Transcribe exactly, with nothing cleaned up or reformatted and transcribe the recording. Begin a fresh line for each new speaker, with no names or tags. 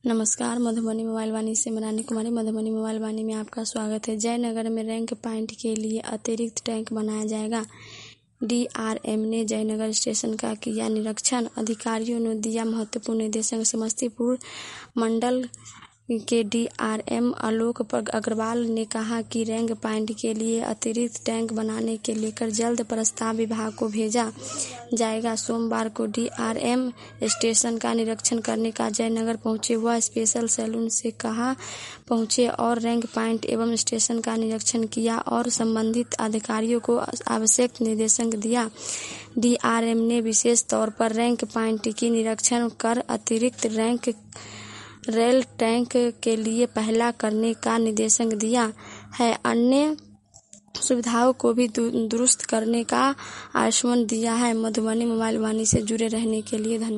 नमस्कार, मधुबनी मोबाइल वाणी से मैं रानी कुमारी। मधुबनी मोबाइल वाणी में आपका स्वागत है। जयनगर में रैंक पॉइंट के लिए अतिरिक्त टैंक बनाया जाएगा। डीआरएम ने जयनगर स्टेशन का किया निरीक्षण। अधिकारियों ने दिया महत्वपूर्ण निर्देशन। समस्तीपुर मंडल के डीआरएम आलोक अग्रवाल ने कहा कि रैंक पॉइंट के लिए अतिरिक्त टैंक बनाने के लेकर जल्द प्रस्ताव विभाग को भेजा जाएगा। सोमवार को डीआरएम स्टेशन का निरीक्षण करने का जयनगर पहुंचे। वह स्पेशल सैलून से कहा पहुंचे और रैंक पॉइंट एवं स्टेशन का निरीक्षण किया और संबंधित अधिकारियों को आवश्यक निर्देशन दिया। डीआरएम ने विशेष तौर पर रैंक पॉइंट की निरीक्षण कर अतिरिक्त रैंक रेल टैंक के लिए पहला करने का निर्देशन दिया है। अन्य सुविधाओं को भी दुरुस्त करने का आश्वासन दिया है। मधुबनी मोबाइल वाणी से जुड़े रहने के लिए धन्यवाद।